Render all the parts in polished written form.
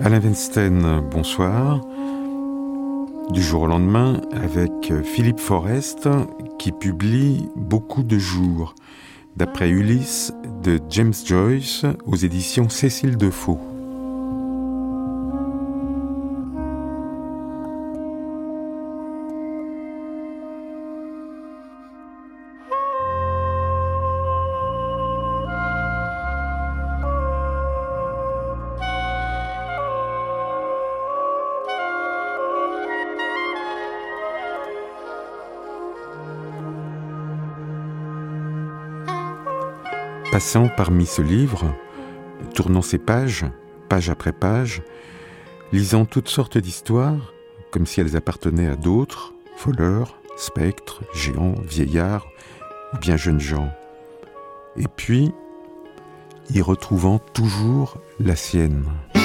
Alain Weinstein, bonsoir. Du jour au lendemain, avec Philippe Forest, qui publie Beaucoup de jours, d'après Ulysse de James Joyce, aux éditions Cécile Defaux. Passant parmi ce livre, tournant ses pages, page après page, lisant toutes sortes d'histoires, comme si elles appartenaient à d'autres, voleurs, spectres, géants, vieillards, ou bien jeunes gens. Et puis, y retrouvant toujours la sienne.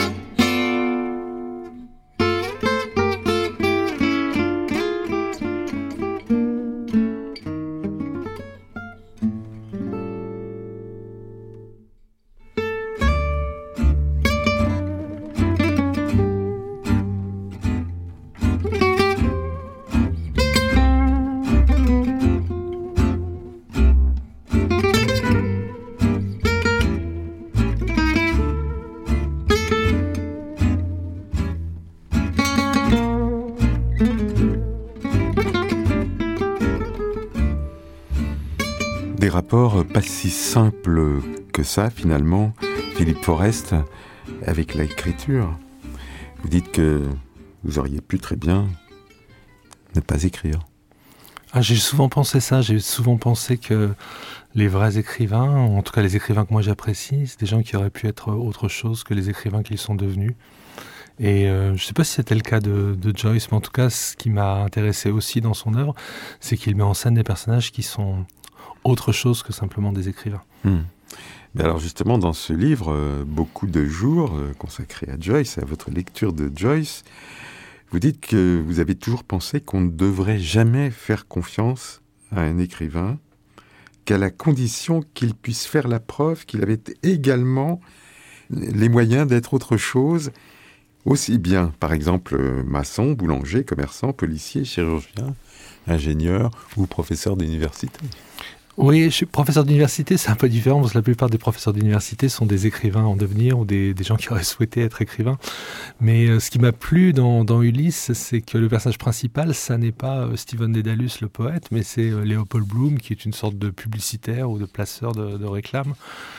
Des rapports pas si simples que ça, finalement, Philippe Forest, avec l'écriture. Vous dites que vous auriez pu très bien ne pas écrire. J'ai souvent pensé ça, j'ai souvent pensé que les vrais écrivains, en tout cas les écrivains que moi j'apprécie, c'est des gens qui auraient pu être autre chose que les écrivains qu'ils sont devenus. Et je ne sais pas si c'était le cas de Joyce, mais en tout cas, ce qui m'a intéressé aussi dans son œuvre, c'est qu'il met en scène des personnages qui sont autre chose que simplement des écrivains. Mais alors justement, dans ce livre, Beaucoup de jours, consacré à Joyce, à votre lecture de Joyce, vous dites que vous avez toujours pensé qu'on ne devrait jamais faire confiance à un écrivain, qu'à la condition qu'il puisse faire la preuve qu'il avait également les moyens d'être autre chose, aussi bien, par exemple, maçon, boulanger, commerçant, policier, chirurgien, ingénieur ou professeur d'université. Oui, je suis professeur d'université, c'est un peu différent parce que la plupart des professeurs d'université sont des écrivains en devenir ou des gens qui auraient souhaité être écrivains. Mais ce qui m'a plu dans Ulysse, c'est que le personnage principal, ça n'est pas Stephen Dedalus, le poète, mais c'est Leopold Bloom, qui est une sorte de publicitaire ou de placeur de réclame.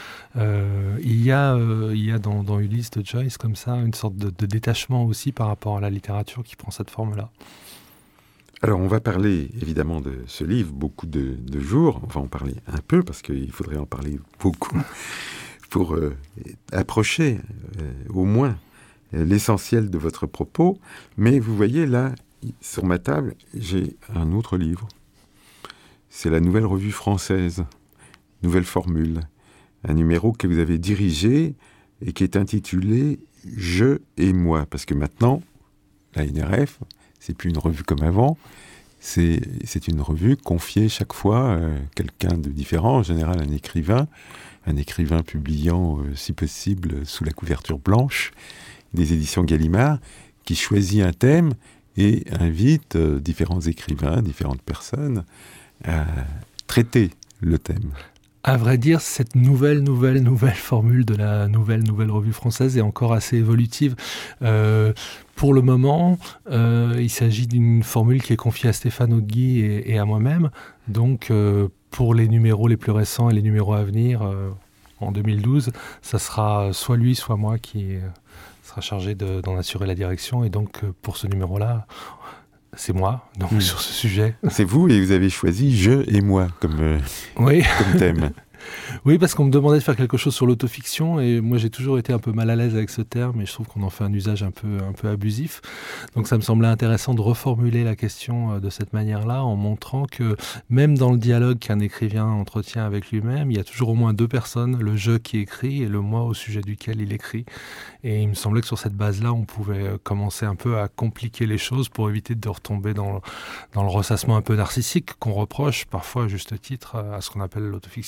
Il y a dans Ulysse de Joyce comme ça une sorte de détachement aussi par rapport à la littérature qui prend cette forme-là. Alors, on va parler évidemment de ce livre, Beaucoup de jours. On va en parler un peu parce qu'il faudrait en parler beaucoup pour approcher au moins l'essentiel de votre propos. Mais vous voyez là, sur ma table, j'ai un autre livre. C'est la Nouvelle Revue Française, Nouvelle Formule. Un numéro que vous avez dirigé et qui est intitulé « Je et moi ». Parce que maintenant, la NRF... c'est plus une revue comme avant, c'est une revue confiée chaque fois à quelqu'un de différent, en général un écrivain publiant, si possible, sous la couverture blanche des éditions Gallimard, qui choisit un thème et invite différents écrivains, différentes personnes à traiter le thème. À vrai dire, cette nouvelle formule de la nouvelle revue française est encore assez évolutive. Pour le moment, il s'agit d'une formule qui est confiée à Stéphane Hautguy et à moi-même. Donc, pour les numéros les plus récents et les numéros à venir, en 2012, ça sera soit lui, soit moi qui sera chargé d'en assurer la direction. Et donc, pour ce numéro-là, c'est moi, donc sur ce sujet. C'est vous et vous avez choisi « Je et moi » comme thème. Oui, parce qu'on me demandait de faire quelque chose sur l'autofiction et moi j'ai toujours été un peu mal à l'aise avec ce terme et je trouve qu'on en fait un usage un peu abusif. Donc ça me semblait intéressant de reformuler la question de cette manière-là en montrant que même dans le dialogue qu'un écrivain entretient avec lui-même, il y a toujours au moins deux personnes, le je qui écrit et le moi au sujet duquel il écrit. Et il me semblait que sur cette base-là, on pouvait commencer un peu à compliquer les choses pour éviter de retomber dans le ressassement un peu narcissique qu'on reproche parfois à juste titre à ce qu'on appelle l'autofiction.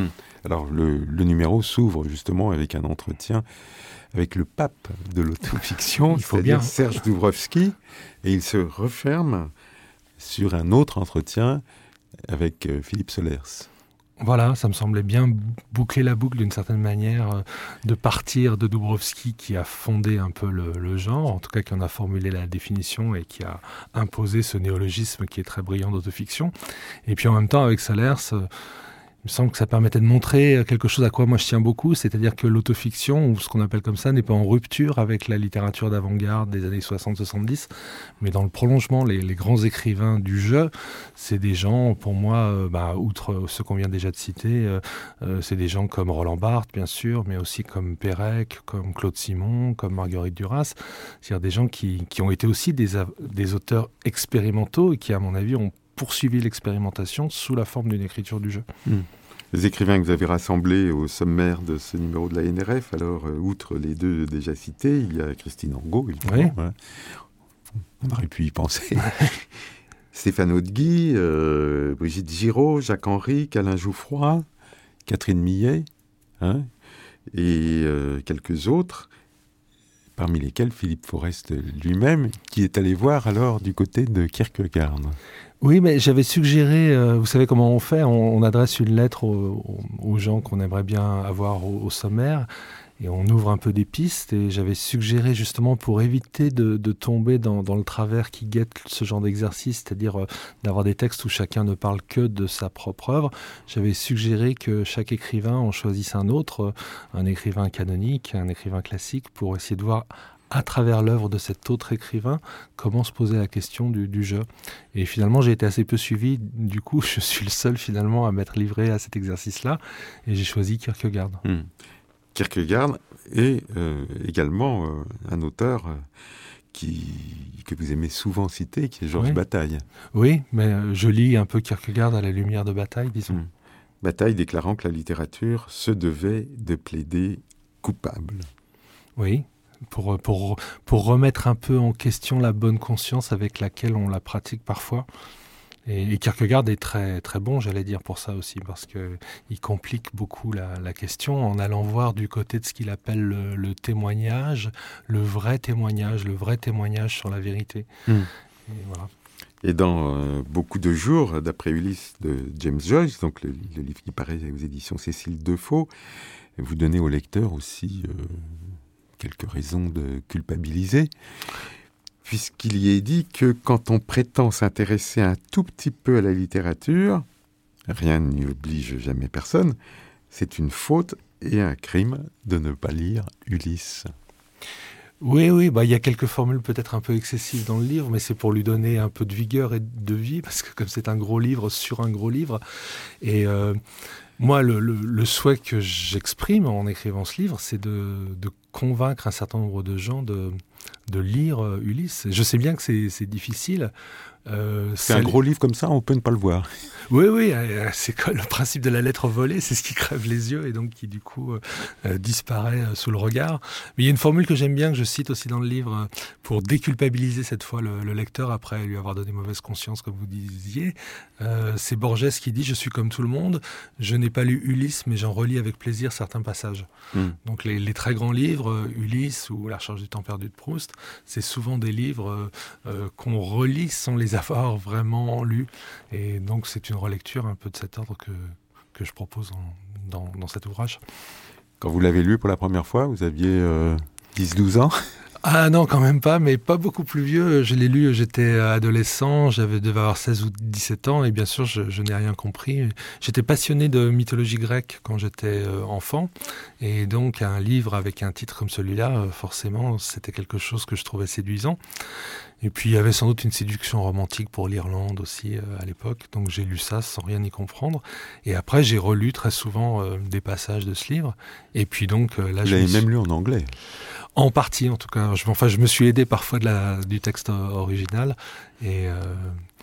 Alors, le numéro s'ouvre justement avec un entretien avec le pape de l'autofiction, c'est-à-dire Serge Doubrovski, et il se referme sur un autre entretien avec Philippe Solers. Voilà, ça me semblait bien boucler la boucle d'une certaine manière, de partir de Doubrovski qui a fondé un peu le genre, en tout cas qui en a formulé la définition et qui a imposé ce néologisme qui est très brillant d'autofiction. Et puis en même temps avec Solers, il me semble que ça permettait de montrer quelque chose à quoi moi je tiens beaucoup, c'est-à-dire que l'autofiction, ou ce qu'on appelle comme ça, n'est pas en rupture avec la littérature d'avant-garde des années 60-70, mais dans le prolongement, les grands écrivains du jeu, c'est des gens, pour moi, outre ceux qu'on vient déjà de citer, c'est des gens comme Roland Barthes, bien sûr, mais aussi comme Pérec, comme Claude Simon, comme Marguerite Duras, c'est-à-dire des gens qui ont été aussi des auteurs expérimentaux et qui, à mon avis, ont poursuivi l'expérimentation sous la forme d'une écriture du jeu. Les écrivains que vous avez rassemblés au sommaire de ce numéro de la NRF, alors, outre les deux déjà cités, il y a Christine Angot, évidemment. Oui. Hein. On aurait pu y penser. Stéphane Hautguy, Brigitte Giraud, Jacques Henry, Alain Jouffroy, Catherine Millet, et quelques autres, parmi lesquels Philippe Forest lui-même, qui est allé voir alors du côté de Kierkegaard. Oui, mais j'avais suggéré, vous savez comment on fait, on adresse une lettre aux gens qu'on aimerait bien avoir au sommaire, et on ouvre un peu des pistes, et j'avais suggéré justement pour éviter de tomber dans le travers qui guette ce genre d'exercice, c'est-à-dire d'avoir des textes où chacun ne parle que de sa propre œuvre, j'avais suggéré que chaque écrivain en choisisse un autre, un écrivain canonique, un écrivain classique, pour essayer de voir à travers l'œuvre de cet autre écrivain, comment se poser la question du jeu. Et finalement, j'ai été assez peu suivi. Du coup, je suis le seul finalement à m'être livré à cet exercice-là. Et j'ai choisi Kierkegaard. Kierkegaard est également un auteur que vous aimez souvent citer, qui est Georges Bataille. Oui, mais je lis un peu Kierkegaard à la lumière de Bataille, disons. Bataille déclarant que la littérature se devait de plaider coupable. Oui. Pour remettre un peu en question la bonne conscience avec laquelle on la pratique parfois. Et Kierkegaard est très, très bon, j'allais dire, pour ça aussi, parce qu'il complique beaucoup la question en allant voir du côté de ce qu'il appelle le témoignage, le vrai témoignage sur la vérité. Et voilà. Et dans Beaucoup de jours, d'après Ulysse de James Joyce, donc le livre qui paraît aux éditions Cécile Defaux, vous donnez au lecteur aussi quelques raisons de culpabiliser, puisqu'il y est dit que quand on prétend s'intéresser un tout petit peu à la littérature, rien n'y oblige jamais personne, c'est une faute et un crime de ne pas lire Ulysse. Oui, il y a quelques formules peut-être un peu excessives dans le livre, mais c'est pour lui donner un peu de vigueur et de vie, parce que comme c'est un gros livre sur un gros livre, et moi, le souhait que j'exprime en écrivant ce livre, c'est de convaincre un certain nombre de gens de lire Ulysse. Je sais bien que c'est difficile. C'est un gros livre comme ça, on peut ne pas le voir. Oui, c'est le principe de la lettre volée, c'est ce qui crève les yeux et donc qui du coup disparaît sous le regard. Mais il y a une formule que j'aime bien, que je cite aussi dans le livre, pour déculpabiliser cette fois le lecteur après lui avoir donné mauvaise conscience, comme vous disiez. C'est Borges qui dit « Je suis comme tout le monde, je n'ai pas lu Ulysse, mais j'en relis avec plaisir certains passages ». Donc les très grands livres, Ulysse ou La Recherche du temps perdu de Proust, c'est souvent des livres qu'on relit sans les avoir vraiment lus. Et donc c'est une relecture un peu de cet ordre que je propose dans cet ouvrage. Quand vous l'avez lu pour la première fois, vous aviez 10-12 ans ? Ah non, quand même pas, mais pas beaucoup plus vieux. Je l'ai lu, j'étais adolescent, devais avoir 16 ou 17 ans, et bien sûr, je n'ai rien compris. J'étais passionné de mythologie grecque quand j'étais enfant, et donc un livre avec un titre comme celui-là, forcément, c'était quelque chose que je trouvais séduisant. Et puis, il y avait sans doute une séduction romantique pour l'Irlande aussi à l'époque, donc j'ai lu ça sans rien y comprendre. Et après, j'ai relu très souvent des passages de ce livre, et puis donc là... Vous l'avez même lu en anglais ? En partie, en tout cas. Je me suis aidé parfois du texte original. Et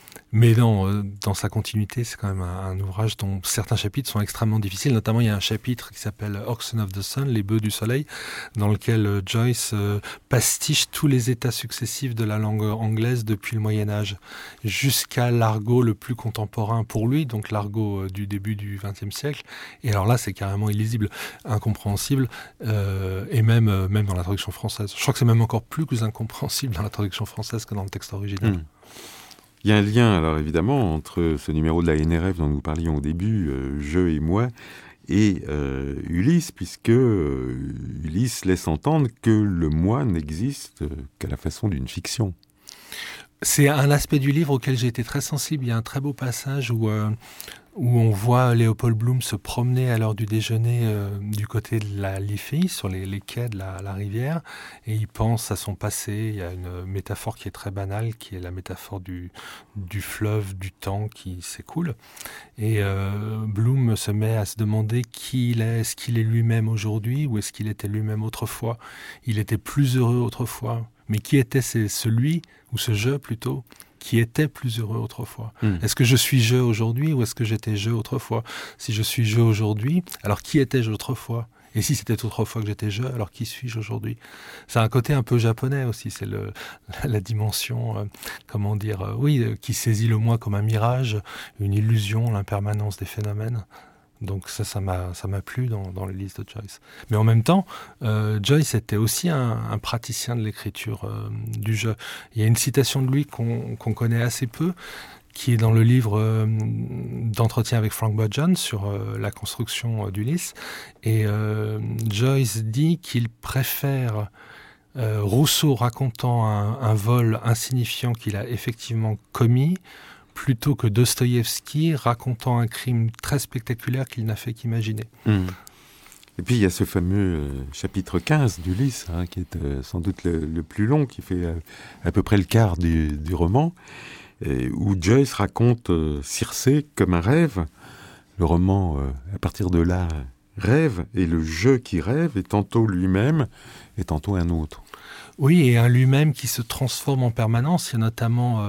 Mais dans sa continuité, c'est quand même un ouvrage dont certains chapitres sont extrêmement difficiles. Notamment, il y a un chapitre qui s'appelle Oxen of the Sun, les bœufs du soleil, dans lequel Joyce pastiche tous les états successifs de la langue anglaise depuis le Moyen-Âge, jusqu'à l'argot le plus contemporain pour lui, donc l'argot du début du XXe siècle. Et alors là, c'est carrément illisible, incompréhensible, et même dans la traduction française. Je crois que c'est même encore plus incompréhensible dans la traduction française que dans le texte original. Il y a un lien, alors évidemment, entre ce numéro de la NRF dont nous parlions au début, Je et moi, et Ulysse, puisque Ulysse laisse entendre que le moi n'existe qu'à la façon d'une fiction. C'est un aspect du livre auquel j'ai été très sensible. Il y a un très beau passage où on voit Léopold Bloom se promener à l'heure du déjeuner du côté de la Liffey, sur les quais de la rivière, et il pense à son passé. Il y a une métaphore qui est très banale, qui est la métaphore du fleuve, du temps qui s'écoule. Et Bloom se met à se demander qui il est. Est-ce qu'il est lui-même aujourd'hui ou est-ce qu'il était lui-même autrefois ? Il était plus heureux autrefois. Mais qui était celui, ou ce je plutôt, qui était plus heureux autrefois ? Est-ce que je suis je aujourd'hui ou est-ce que j'étais je autrefois ? Si je suis je aujourd'hui, alors qui étais-je autrefois ? Et si c'était autrefois que j'étais je, alors qui suis-je aujourd'hui ? C'est un côté un peu japonais aussi, c'est la dimension, qui saisit le moi comme un mirage, une illusion, l'impermanence des phénomènes. Donc ça m'a plu dans les listes de Joyce. Mais en même temps, Joyce était aussi un praticien de l'écriture du jeu. Il y a une citation de lui qu'on connaît assez peu, qui est dans le livre d'entretien avec Frank Budgeon sur la construction d'Ulysse. Et Joyce dit qu'il préfère Rousseau racontant un vol insignifiant qu'il a effectivement commis, plutôt que Dostoïevski racontant un crime très spectaculaire qu'il n'a fait qu'imaginer. Et puis il y a ce fameux chapitre 15 d'Ulysse, qui est sans doute le plus long, qui fait à peu près le quart du roman, où Joyce raconte Circé comme un rêve. Le roman, à partir de là, rêve, et le je qui rêve est tantôt lui-même et tantôt un autre. Oui, et un lui-même qui se transforme en permanence. Il y a notamment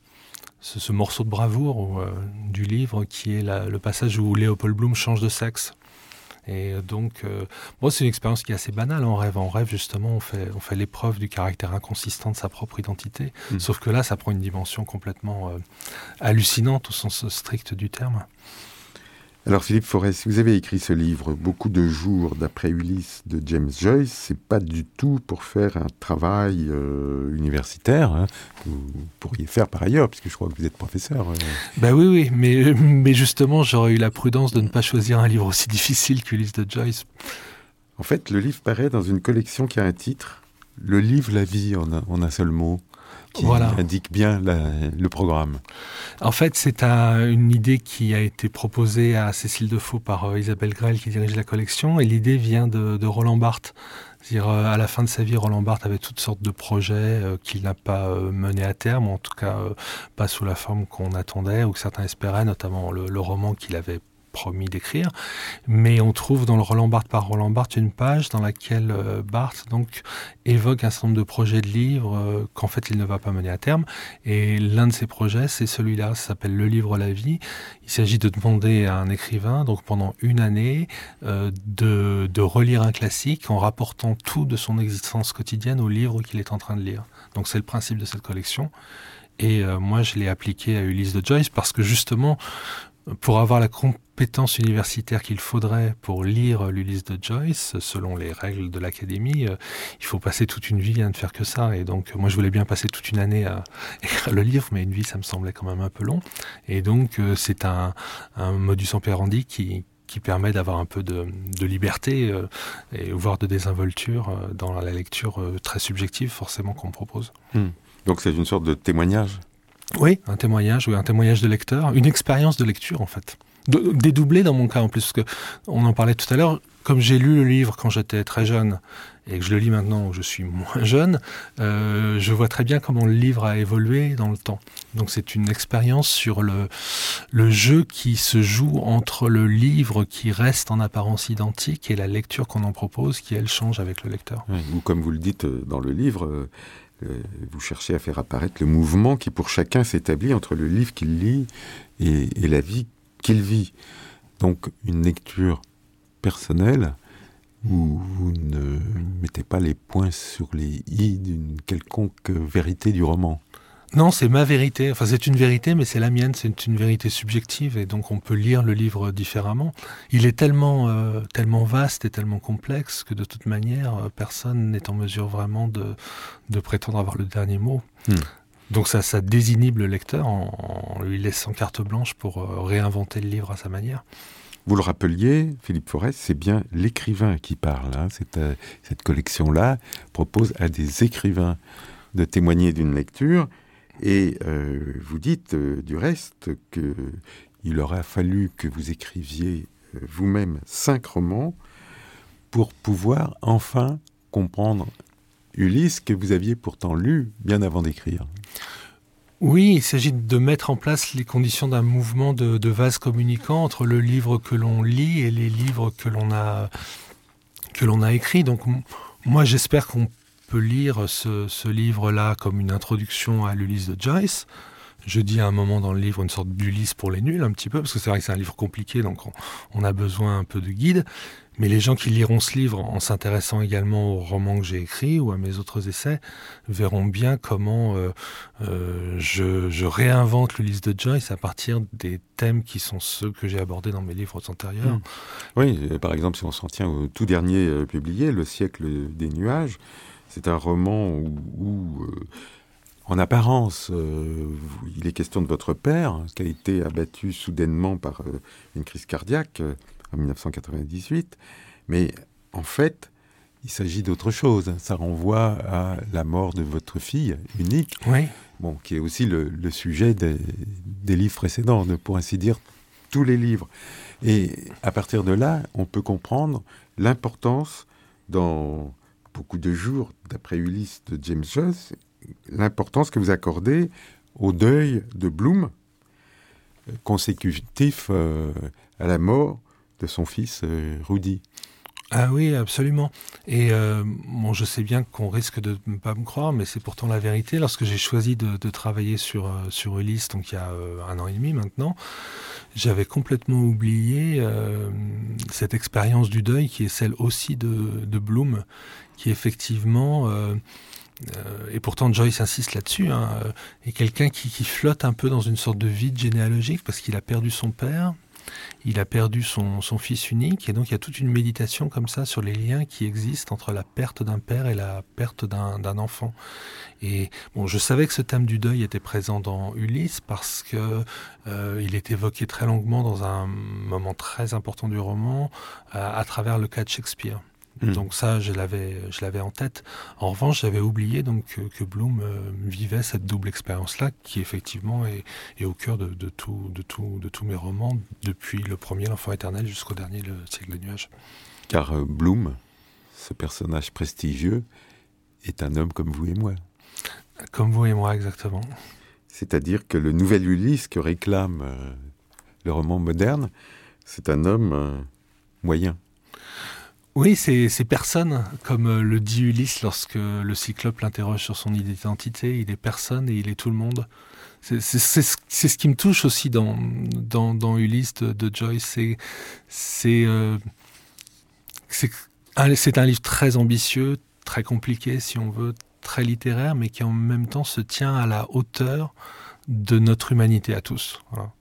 ce morceau de bravoure du livre qui est le passage où Léopold Bloom change de sexe. Et donc, c'est une expérience qui est assez banale en rêve. En rêve, justement, on fait l'épreuve du caractère inconsistant de sa propre identité. Sauf que là, ça prend une dimension complètement hallucinante au sens strict du terme. Alors Philippe Forest, vous avez écrit ce livre, Beaucoup de jours d'après Ulysse de James Joyce. C'est pas du tout pour faire un travail universitaire, que vous pourriez faire par ailleurs, puisque je crois que vous êtes professeur. Oui, mais justement, j'aurais eu la prudence de ne pas choisir un livre aussi difficile qu'Ulysse de Joyce. En fait, le livre paraît dans une collection qui a un titre, Le livre La vie en un seul mot, qui indique bien le programme. En fait, c'est une idée qui a été proposée à Cécile Defaux par Isabelle Grell, qui dirige la collection, et l'idée vient de Roland Barthes. C'est-à-dire, à la fin de sa vie, Roland Barthes avait toutes sortes de projets qu'il n'a pas menés à terme, ou en tout cas pas sous la forme qu'on attendait, ou que certains espéraient, notamment le roman qu'il avait promis d'écrire. Mais on trouve dans le Roland Barthes par Roland Barthes une page dans laquelle Barthes donc évoque un certain nombre de projets de livres qu'en fait il ne va pas mener à terme. Et l'un de ces projets, c'est celui-là, ça s'appelle Le livre La vie. Il s'agit de demander à un écrivain, donc pendant une année, de relire un classique en rapportant tout de son existence quotidienne au livre qu'il est en train de lire. Donc c'est le principe de cette collection. Et moi, je l'ai appliqué à Ulysse de Joyce parce que justement, pour avoir la compétence universitaire qu'il faudrait pour lire l'Ulysse de Joyce, selon les règles de l'académie, il faut passer toute une vie à ne faire que ça. Et donc, moi, je voulais bien passer toute une année à écrire le livre, mais une vie, ça me semblait quand même un peu long. Et donc, c'est un modus operandi qui permet d'avoir un peu de liberté et voire de désinvolture dans la lecture très subjective, forcément, qu'on me propose. Donc, c'est une sorte de témoignage. Oui, un témoignage de lecteur, une expérience de lecture en fait. Dédoublée dans mon cas en plus, parce qu'on en parlait tout à l'heure, comme j'ai lu le livre quand j'étais très jeune et que je le lis maintenant où je suis moins jeune, je vois très bien comment le livre a évolué dans le temps. Donc c'est une expérience sur le jeu qui se joue entre le livre qui reste en apparence identique et la lecture qu'on en propose qui, elle, change avec le lecteur. Oui, ou comme vous le dites dans le livre, vous cherchez à faire apparaître le mouvement qui pour chacun s'établit entre le livre qu'il lit et la vie qu'il vit. Donc une lecture personnelle où vous ne mettez pas les points sur les i d'une quelconque vérité du roman. Non, c'est ma vérité. Enfin, c'est une vérité, mais c'est la mienne. C'est une vérité subjective, et donc on peut lire le livre différemment. Il est tellement vaste et tellement complexe que de toute manière, personne n'est en mesure vraiment de prétendre avoir le dernier mot. Donc ça désinhibe le lecteur en lui laissant carte blanche pour réinventer le livre à sa manière. Vous le rappeliez, Philippe Forest, c'est bien l'écrivain qui parle. Cette collection-là propose à des écrivains de témoigner d'une lecture. Et vous dites du reste qu'il aura fallu que vous écriviez vous-même 5 romans pour pouvoir enfin comprendre Ulysse, que vous aviez pourtant lu bien avant d'écrire. Oui, il s'agit de mettre en place les conditions d'un mouvement de vase communicant entre le livre que l'on lit et les livres que l'on a écrits. Donc moi, j'espère qu'on peut lire ce livre-là comme une introduction à l'Ulysse de Joyce. Je dis à un moment dans le livre une sorte d'Ulysse pour les nuls, un petit peu, parce que c'est vrai que c'est un livre compliqué, donc on a besoin un peu de guide. Mais les gens qui liront ce livre en s'intéressant également aux romans que j'ai écrits ou à mes autres essais verront bien comment je réinvente l'Ulysse de Joyce à partir des thèmes qui sont ceux que j'ai abordés dans mes livres antérieurs. Oui, par exemple, si on s'en tient au tout dernier publié, Le siècle des nuages, c'est un roman où en apparence, il est question de votre père, qui a été abattu soudainement par une crise cardiaque en 1998. Mais en fait, il s'agit d'autre chose. Ça renvoie à la mort de votre fille unique, oui. Qui est aussi le sujet des livres précédents, pour ainsi dire, tous les livres. Et à partir de là, on peut comprendre l'importance dans Beaucoup de jours, d'après Ulysse de James Joyce, l'importance que vous accordez au deuil de Bloom, consécutif à la mort de son fils Rudy. Ah oui, absolument. Et je sais bien qu'on risque de ne pas me croire, mais c'est pourtant la vérité. Lorsque j'ai choisi de travailler sur Ulysse, donc il y a 1 an et demi maintenant, j'avais complètement oublié cette expérience du deuil qui est celle aussi de Bloom, qui effectivement... et pourtant Joyce insiste là-dessus, est quelqu'un qui flotte un peu dans une sorte de vide généalogique parce qu'il a perdu son père, il a perdu son fils unique, et donc il y a toute une méditation comme ça sur les liens qui existent entre la perte d'un père et la perte d'un enfant. Et je savais que ce thème du deuil était présent dans Ulysse parce que il est évoqué très longuement dans un moment très important du roman à travers le cas de Shakespeare. Donc ça, je l'avais en tête. En revanche, j'avais oublié donc que Bloom vivait cette double expérience-là, qui effectivement est au cœur de tous mes romans, depuis le premier, L'Enfant éternel, jusqu'au dernier, Le siècle des nuages. Car Bloom, ce personnage prestigieux, est un homme comme vous et moi. Comme vous et moi, exactement. C'est-à-dire que le nouvel Ulysse que réclame le roman moderne, c'est un homme moyen. Oui, c'est personne, comme le dit Ulysse lorsque le Cyclope l'interroge sur son identité. Il est personne et il est tout le monde. C'est ce qui me touche aussi dans Ulysse de Joyce. C'est un livre très ambitieux, très compliqué si on veut, très littéraire, mais qui en même temps se tient à la hauteur de notre humanité à tous. Voilà.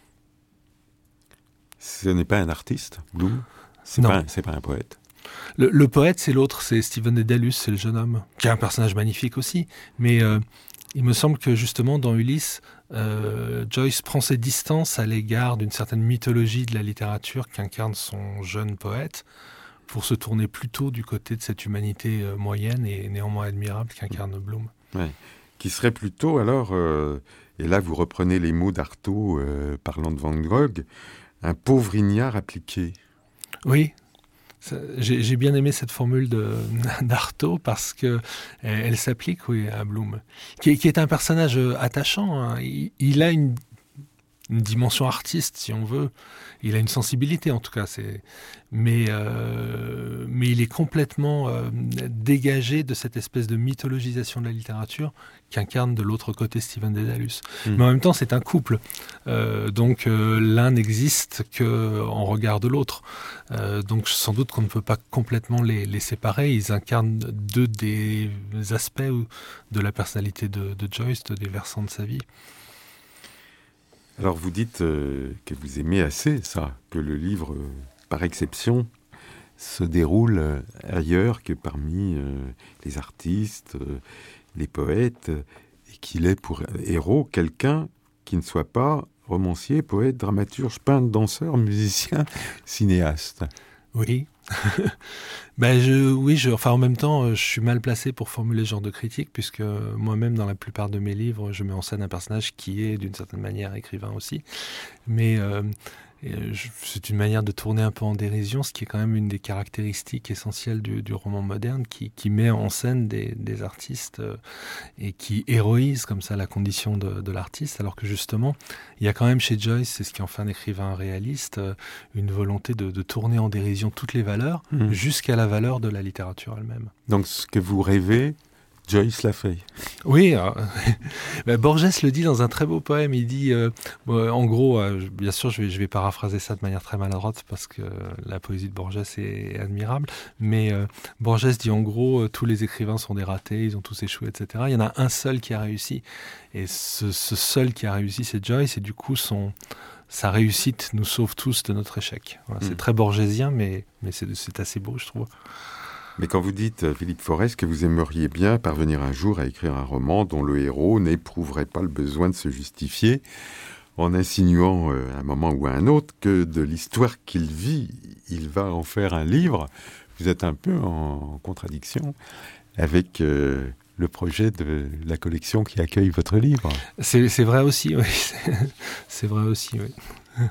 Ce n'est pas un artiste, Bloom. C'est pas un poète. Le poète, c'est l'autre, c'est Stephen Dedalus, c'est le jeune homme, qui est un personnage magnifique aussi. Mais il me semble que justement, dans Ulysse, Joyce prend ses distances à l'égard d'une certaine mythologie de la littérature qu'incarne son jeune poète, pour se tourner plutôt du côté de cette humanité moyenne et néanmoins admirable qu'incarne Bloom. Ouais. Qui serait plutôt, alors, et là vous reprenez les mots d'Artaud parlant de Van Gogh, un pauvre ignare appliqué. Oui. J'ai bien aimé cette formule d'Artaud parce que elle s'applique à Bloom, qui est un personnage attachant. Il a dimension artiste, si on veut. Il a une sensibilité, en tout cas. Mais il est complètement dégagé de cette espèce de mythologisation de la littérature qu'incarne de l'autre côté Stephen Dedalus. Mais en même temps, c'est un couple. Donc l'un n'existe qu'en regard de l'autre. Donc sans doute qu'on ne peut pas complètement les séparer. Ils incarnent deux des aspects de la personnalité de Joyce, des versants de sa vie. Alors vous dites que vous aimez assez ça, que le livre, par exception, se déroule ailleurs que parmi les artistes, les poètes, et qu'il ait pour héros quelqu'un qui ne soit pas romancier, poète, dramaturge, peintre, danseur, musicien, cinéaste. Oui. En même temps, je suis mal placé pour formuler ce genre de critique, puisque moi-même, dans la plupart de mes livres, je mets en scène un personnage qui est, d'une certaine manière, écrivain aussi. Mais c'est une manière de tourner un peu en dérision, ce qui est quand même une des caractéristiques essentielles du roman moderne, qui met en scène des artistes et qui héroïse comme ça la condition de l'artiste, alors que justement, il y a quand même chez Joyce, c'est ce qui en fait un écrivain réaliste, une volonté de tourner en dérision toutes les valeurs, jusqu'à la valeur de la littérature elle-même. Donc ce que vous rêvez, Joyce l'a fait. Oui, Borges le dit dans un très beau poème. Il dit, en gros, bien sûr, je vais paraphraser ça de manière très maladroite parce que la poésie de Borges est admirable, mais Borges dit en gros, tous les écrivains sont des ratés, ils ont tous échoué, etc. Il y en a un seul qui a réussi, et ce seul qui a réussi, c'est Joyce, et du coup, sa réussite nous sauve tous de notre échec. Voilà, c'est très borgésien, mais c'est assez beau, je trouve. Mais quand vous dites, Philippe Forest, que vous aimeriez bien parvenir un jour à écrire un roman dont le héros n'éprouverait pas le besoin de se justifier, en insinuant à un moment ou à un autre que de l'histoire qu'il vit, il va en faire un livre, vous êtes un peu en contradiction avec le projet de la collection qui accueille votre livre. C'est vrai aussi, oui. C'est vrai aussi, oui.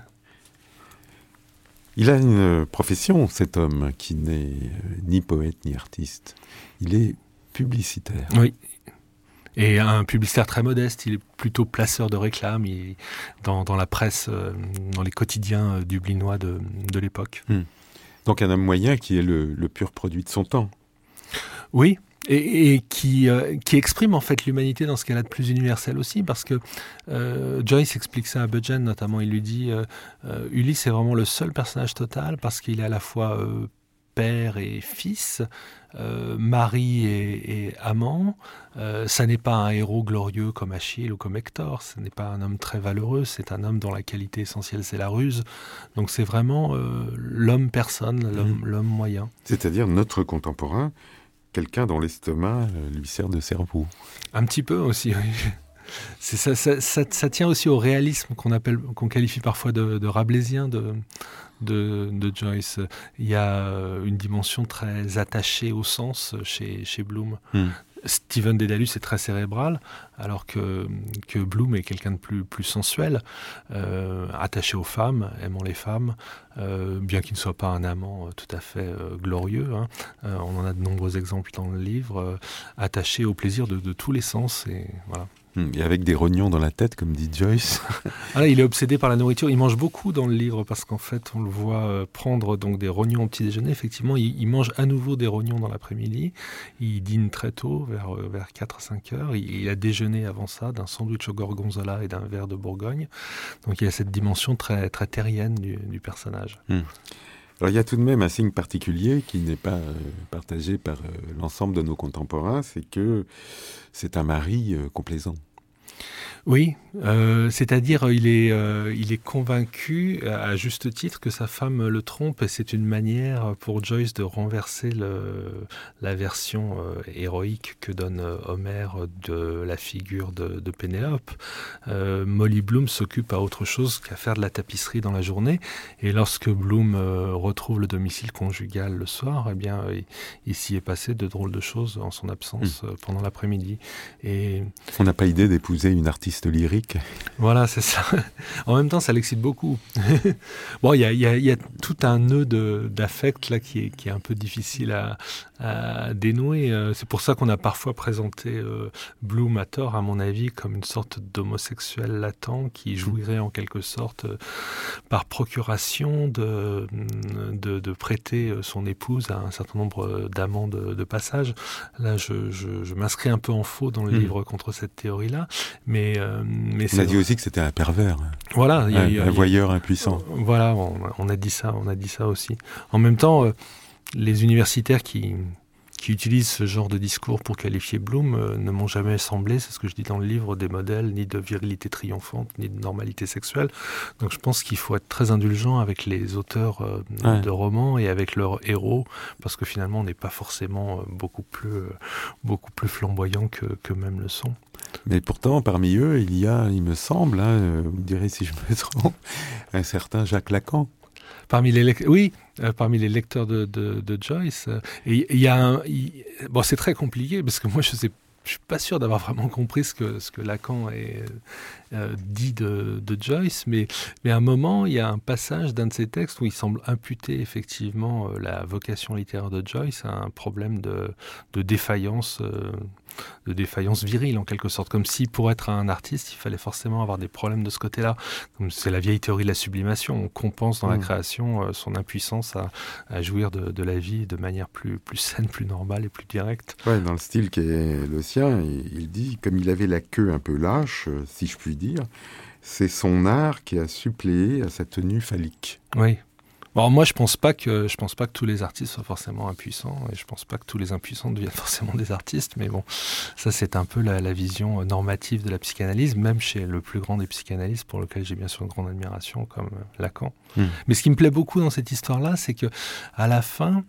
Il a une profession, cet homme, qui n'est ni poète ni artiste. Il est publicitaire. Oui. Et un publicitaire très modeste. Il est plutôt placeur de réclame dans la presse, dans les quotidiens dublinois de l'époque. Donc un homme moyen qui est le pur produit de son temps. Oui. Et qui exprime en fait l'humanité dans ce qu'elle a de plus universel aussi, parce que Joyce explique ça à Budgen notamment. Il lui dit Ulysse est vraiment le seul personnage total parce qu'il est à la fois père et fils, mari et amant. Ça n'est pas un héros glorieux comme Achille ou comme Hector, ce n'est pas un homme très valeureux, c'est un homme dont la qualité essentielle c'est la ruse. Donc c'est vraiment l'homme personne, l'homme moyen. C'est-à-dire notre contemporain, quelqu'un dont l'estomac lui sert de cerveau. Un petit peu aussi, oui. Ça tient aussi au réalisme qu'on qualifie parfois de rabelaisien de Joyce. Il y a une dimension très attachée au sens chez Bloom. Stephen Dedalus est très cérébral, alors que Bloom est quelqu'un de plus sensuel, attaché aux femmes, aimant les femmes, bien qu'il ne soit pas un amant tout à fait glorieux. On en a de nombreux exemples dans le livre, attaché au plaisir de tous les sens. Et voilà. Et avec des rognons dans la tête, comme dit Joyce. Il est obsédé par la nourriture. Il mange beaucoup dans le livre parce qu'en fait, on le voit prendre donc des rognons au petit déjeuner. Effectivement, il mange à nouveau des rognons dans l'après-midi. Il dîne très tôt, vers 4-5 heures. Il a déjeuné avant ça d'un sandwich au gorgonzola et d'un verre de Bourgogne. Donc il y a cette dimension très, très terrienne du personnage. Alors il y a tout de même un signe particulier qui n'est pas partagé par l'ensemble de nos contemporains, c'est que c'est un mari complaisant. Oui, c'est-à-dire il est convaincu, à juste titre, que sa femme le trompe, et c'est une manière pour Joyce de renverser la version héroïque que donne Homère de la figure de Pénélope. Molly Bloom s'occupe à autre chose qu'à faire de la tapisserie dans la journée, et lorsque Bloom retrouve le domicile conjugal le soir, eh bien, il s'y est passé de drôles de choses en son absence pendant l'après-midi. Et on n'a pas idée d'épouser épouser une artiste lyrique. Voilà, c'est ça. En même temps, ça l'excite beaucoup. Bon, il y a tout un nœud d'affect là qui est un peu difficile à dénouer. C'est pour ça qu'on a parfois présenté Bloom à tort, à mon avis, comme une sorte d'homosexuel latent qui jouirait en quelque sorte par procuration de prêter son épouse à un certain nombre d'amants de passage. Là, je m'inscris un peu en faux dans le livre contre cette théorie-là, mais on a dit aussi que c'était un pervers. Voilà, un voyeur impuissant. Voilà, on a dit ça aussi. En même temps, les universitaires qui utilisent ce genre de discours pour qualifier Bloom ne m'ont jamais semblé, c'est ce que je dis dans le livre, des modèles ni de virilité triomphante, ni de normalité sexuelle. Donc je pense qu'il faut être très indulgent avec les auteurs de romans et avec leurs héros, parce que finalement on n'est pas forcément beaucoup plus flamboyants qu'eux-mêmes le sont. Mais pourtant, parmi eux, il y a, il me semble, vous me direz si je me trompe, un certain Jacques Lacan. Parmi les lecteurs de Joyce, il y a bon, c'est très compliqué parce que moi je suis pas sûr d'avoir vraiment compris ce que Lacan dit de Joyce, mais à un moment il y a un passage d'un de ses textes où il semble imputer effectivement la vocation littéraire de Joyce à un problème de défaillance. De défaillance virile en quelque sorte, comme si pour être un artiste il fallait forcément avoir des problèmes de ce côté-là, comme c'est la vieille théorie de la sublimation, on compense dans la création son impuissance à jouir de la vie de manière plus saine, plus normale et plus directe. Ouais, dans le style qui est le sien, il dit, comme il avait la queue un peu lâche, si je puis dire, c'est son art qui a suppléé à sa tenue phallique. Oui. Alors moi, je pense pas que tous les artistes soient forcément impuissants, et je pense pas que tous les impuissants deviennent forcément des artistes, mais bon, ça c'est un peu la vision normative de la psychanalyse, même chez le plus grand des psychanalystes, pour lequel j'ai bien sûr une grande admiration, comme Lacan. Mais ce qui me plaît beaucoup dans cette histoire-là, c'est que à la fin,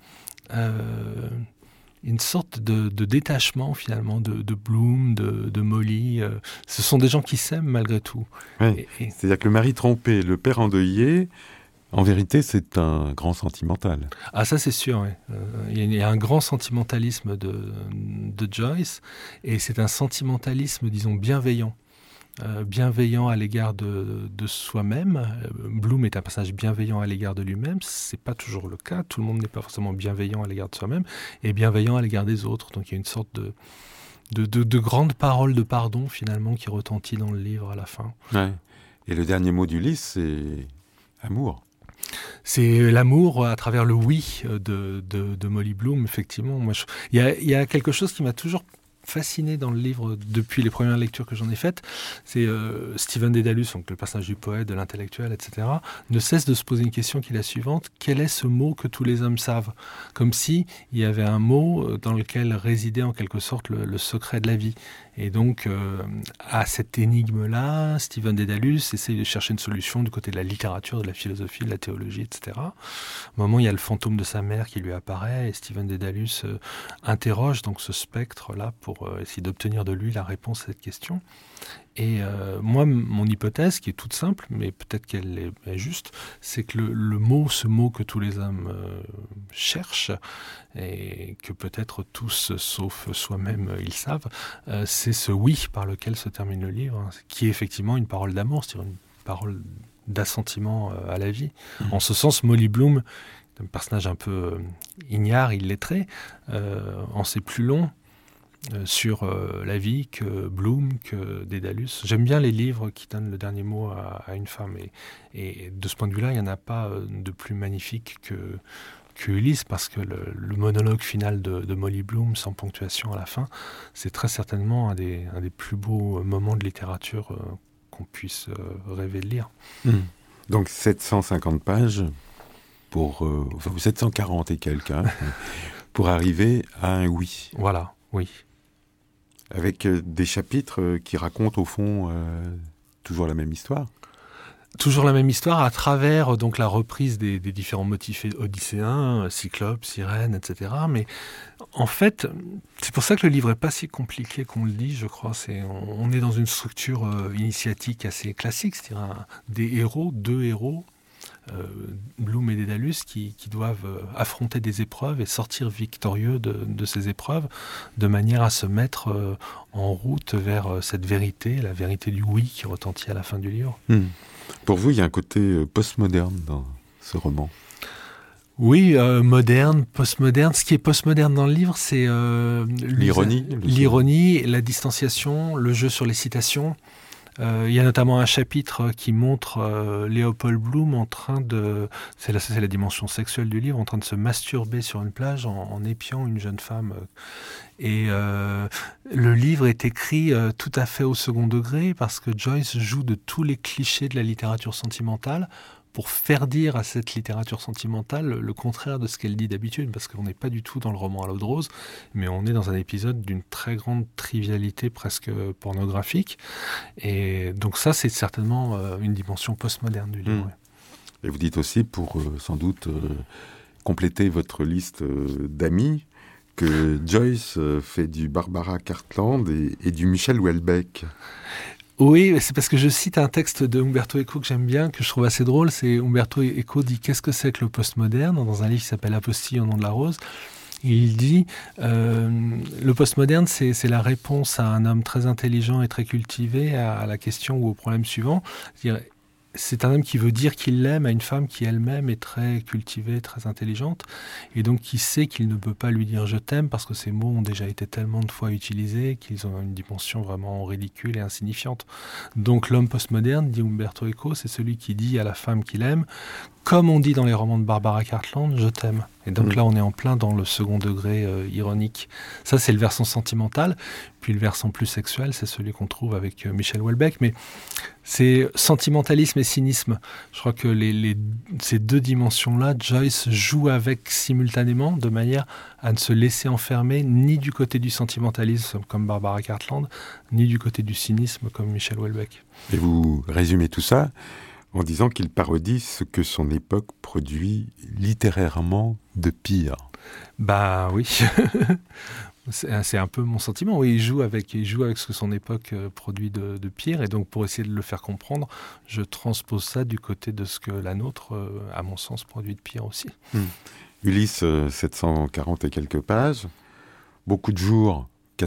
une sorte de détachement finalement de Bloom, de Molly. Ce sont des gens qui s'aiment malgré tout. Ouais, c'est-à-dire que le mari trompé, le père endeuillé, en vérité, c'est un grand sentimental. Ah, ça c'est sûr, oui. Il y a un grand sentimentalisme de Joyce, et c'est un sentimentalisme, disons, bienveillant. Bienveillant à l'égard de soi-même. Bloom est un personnage bienveillant à l'égard de lui-même. C'est pas toujours le cas. Tout le monde n'est pas forcément bienveillant à l'égard de soi-même, et bienveillant à l'égard des autres. Donc il y a une sorte de grande parole de pardon, finalement, qui retentit dans le livre à la fin. Ouais. Et le dernier mot du livre, c'est amour. C'est l'amour à travers le oui de Molly Bloom, effectivement. Il y a quelque chose qui m'a toujours fasciné dans le livre depuis les premières lectures que j'en ai faites. C'est Stephen Dedalus, donc le personnage du poète, de l'intellectuel, etc., ne cesse de se poser une question qui est la suivante: quel est ce mot que tous les hommes savent? Comme si il y avait un mot dans lequel résidait en quelque sorte le secret de la vie. Et donc, à cette énigme-là, Stephen Dedalus essaye de chercher une solution du côté de la littérature, de la philosophie, de la théologie, etc. Au moment, il y a le fantôme de sa mère qui lui apparaît, et Stephen Dedalus interroge donc ce spectre-là pour essayer d'obtenir de lui la réponse à cette question. Et moi, mon hypothèse, qui est toute simple, mais peut-être qu'elle est juste, c'est que ce mot que tous les hommes cherchent, et que peut-être tous, sauf soi-même, ils savent, c'est ce oui par lequel se termine le livre, qui est effectivement une parole d'amour, c'est-à-dire une parole d'assentiment à la vie. En ce sens, Molly Bloom, un personnage un peu ignare, illettré, en sait plus long sur la vie que Bloom, que Dedalus. J'aime bien les livres qui donnent le dernier mot à une femme, et de ce point de vue-là, il n'y en a pas de plus magnifique que Ulysse, parce que le monologue final de Molly Bloom, sans ponctuation à la fin, c'est très certainement un des plus beaux moments de littérature qu'on puisse rêver de lire. Donc 750 pages, pour 740 et quelques, pour arriver à un oui. Voilà, oui. Avec des chapitres qui racontent au fond toujours la même histoire. Toujours la même histoire à travers donc la reprise des différents motifs odysséens, Cyclope, Sirène, etc. Mais en fait, c'est pour ça que le livre n'est pas si compliqué qu'on le dit, je crois. On est dans une structure initiatique assez classique, c'est-à-dire deux héros, Bloom et Dédalus qui doivent affronter des épreuves et sortir victorieux de ces épreuves, de manière à se mettre en route vers cette vérité, la vérité du oui qui retentit à la fin du livre. Pour vous, il y a un côté postmoderne dans ce roman. Oui, moderne, postmoderne. Ce qui est postmoderne dans le livre, c'est l'ironie, la distanciation, le jeu sur les citations. Il y a notamment un chapitre qui montre Léopold Bloom en train de... C'est la dimension sexuelle du livre, en train de se masturber sur une plage en épiant une jeune femme. Et le livre est écrit tout à fait au second degré parce que Joyce joue de tous les clichés de la littérature sentimentale pour faire dire à cette littérature sentimentale le contraire de ce qu'elle dit d'habitude, parce qu'on n'est pas du tout dans le roman à l'eau de rose, mais on est dans un épisode d'une très grande trivialité presque pornographique. Et donc ça, c'est certainement une dimension postmoderne du livre. Et vous dites aussi, pour sans doute compléter votre liste d'amis, que Joyce fait du Barbara Cartland et du Michel Houellebecq. Oui, c'est parce que je cite un texte de Umberto Eco que j'aime bien, que je trouve assez drôle. C'est Umberto Eco dit « Qu'est-ce que c'est que le postmoderne ?» dans un livre qui s'appelle « Apostille au nom de la rose ». Il dit le postmoderne, c'est la réponse à un homme très intelligent et très cultivé à la question ou au problème suivant. C'est un homme qui veut dire qu'il l'aime à une femme qui elle-même est très cultivée, très intelligente, et donc qui sait qu'il ne peut pas lui dire « je t'aime » parce que ces mots ont déjà été tellement de fois utilisés qu'ils ont une dimension vraiment ridicule et insignifiante. Donc l'homme postmoderne, dit Umberto Eco, c'est celui qui dit à la femme qu'il aime, comme on dit dans les romans de Barbara Cartland, « je t'aime ». Et donc là, on est en plein dans le second degré ironique. Ça, c'est le versant sentimental. Puis le versant plus sexuel, c'est celui qu'on trouve avec Michel Houellebecq. Mais c'est sentimentalisme et cynisme. Je crois que ces deux dimensions-là, Joyce joue avec simultanément, de manière à ne se laisser enfermer ni du côté du sentimentalisme, comme Barbara Cartland, ni du côté du cynisme, comme Michel Houellebecq. Et vous résumez tout ça en disant qu'il parodie ce que son époque produit littérairement de pire. Bah oui, c'est un peu mon sentiment. Oui, il joue avec ce que son époque produit de pire, et donc pour essayer de le faire comprendre, je transpose ça du côté de ce que la nôtre, à mon sens, produit de pire aussi. Ulysse, 740 et quelques pages, beaucoup de jours,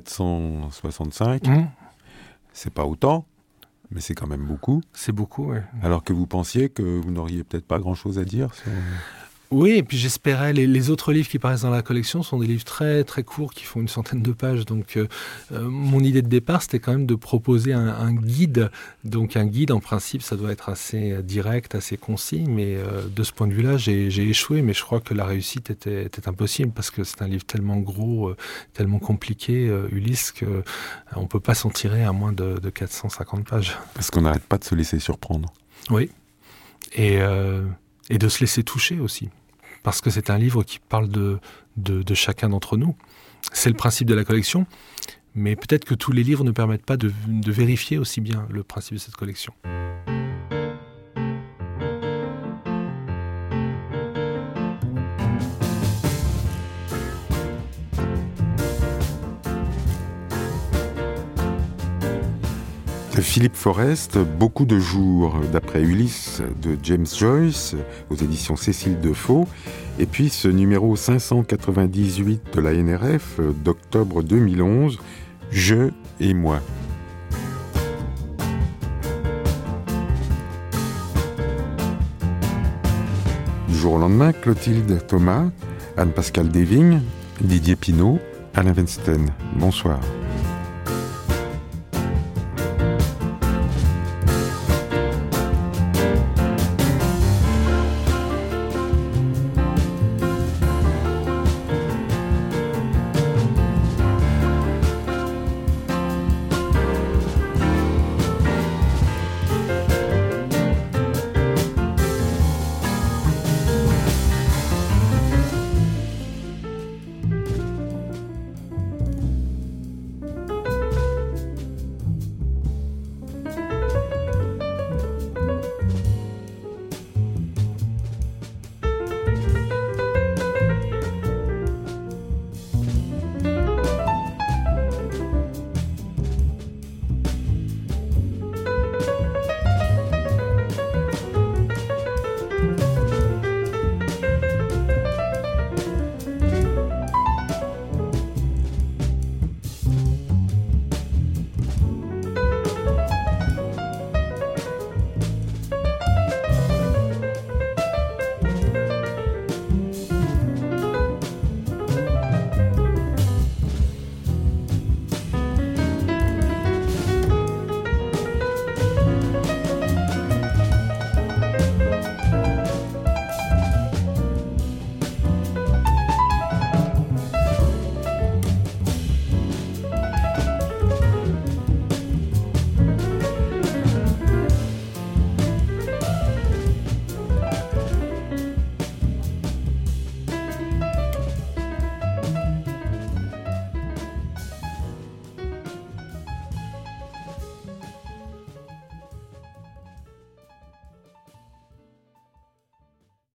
465, c'est pas autant. Mais c'est quand même beaucoup. C'est beaucoup, oui. Alors que vous pensiez que vous n'auriez peut-être pas grand-chose à dire sur... Oui, et puis j'espérais... Les autres livres qui paraissent dans la collection sont des livres très, très courts, qui font une centaine de pages. Donc, mon idée de départ, c'était quand même de proposer un guide. Donc, un guide, en principe, ça doit être assez direct, assez concis. Mais de ce point de vue-là, j'ai échoué. Mais je crois que la réussite était impossible, parce que c'est un livre tellement gros, tellement compliqué, Ulysse, qu'on ne peut pas s'en tirer à moins de 450 pages. Parce qu'on n'arrête pas de se laisser surprendre. Oui. Et de se laisser toucher aussi. Parce que c'est un livre qui parle de chacun d'entre nous. C'est le principe de la collection, mais peut-être que tous les livres ne permettent pas de vérifier aussi bien le principe de cette collection. De Philippe Forest, Beaucoup de jours, d'après Ulysse, de James Joyce, aux éditions Cécile Defaux, et puis ce numéro 598 de la NRF d'octobre 2011, Je et moi. Du jour au lendemain, Clotilde Thomas, Anne-Pascale Desvignes, Didier Pinault, Alain Weinstein. Bonsoir.